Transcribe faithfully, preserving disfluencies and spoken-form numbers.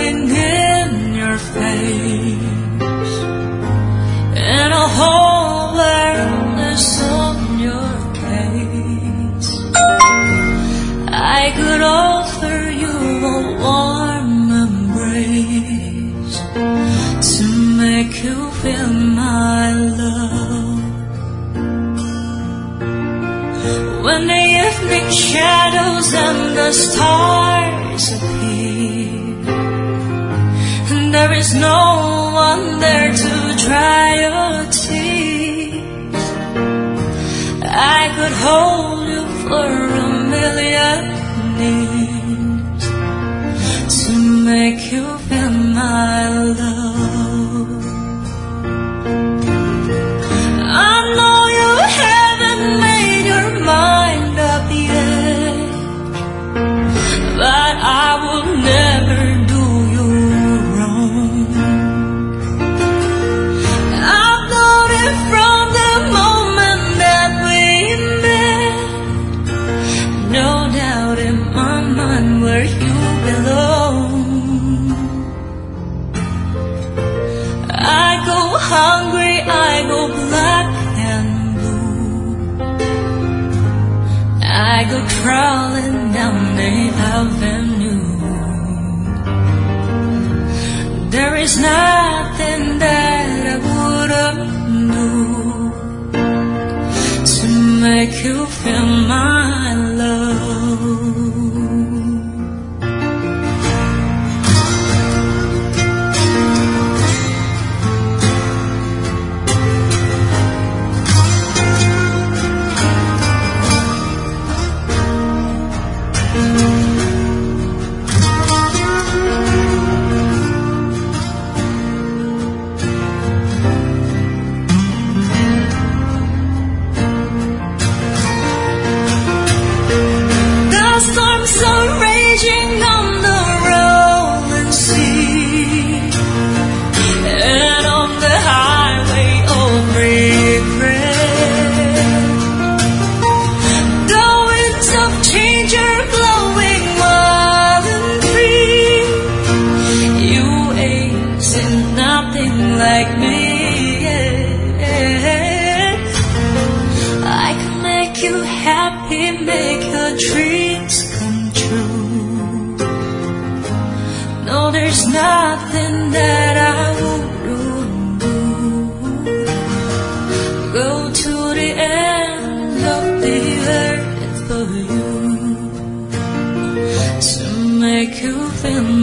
glowing in your face, and a whole world is on your case. I could offer you a warm embrace to make you feel my love. When the evening shadows and the stars appear, and there is no one there to dry your tears, I could hold you for a million years to make you feel my love. I know you haven't made your mind up yet, but I will never do you wrong. I've known it from the moment that we met. No doubt in my mind where you belong. I go hungry, I go black and blue, I go crawling down the avenue. There is nothing that I wouldn't do to make you feel my love. Storms are raging on the rolling sea, and on the highway of regret, the winds of change are blowing wild and free. You ain't seen nothing like me yet. I can make you happy, make your dreams come true. No, there's nothing that I wouldn't do. Go to the end of the earth for you to make you feel